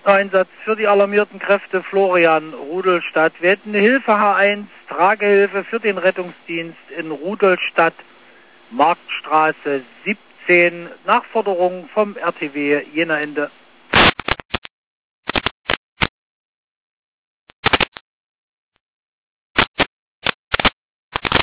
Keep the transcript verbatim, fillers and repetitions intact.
Einsatz für die alarmierten Kräfte Florian, Rudolstadt. Wir hätten eine Hilfe H eins, Tragehilfe für den Rettungsdienst in Rudolstadt, Marktstraße siebzehn, Nachforderung vom R T W Jena Ende.